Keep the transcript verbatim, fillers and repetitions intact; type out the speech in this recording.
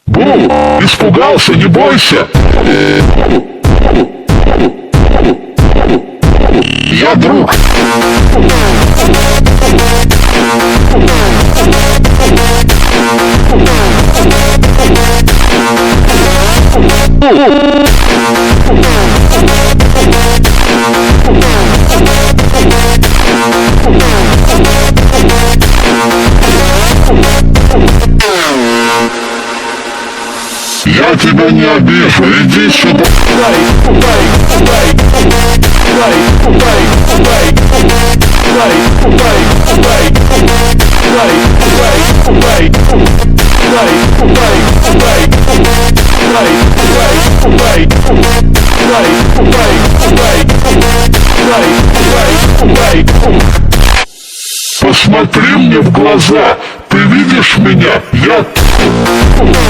Бу, испугался, не бойся. Я друг. Я тебя не обижу, иди сюда. Посмотри мне в глаза, ты видишь меня? Я...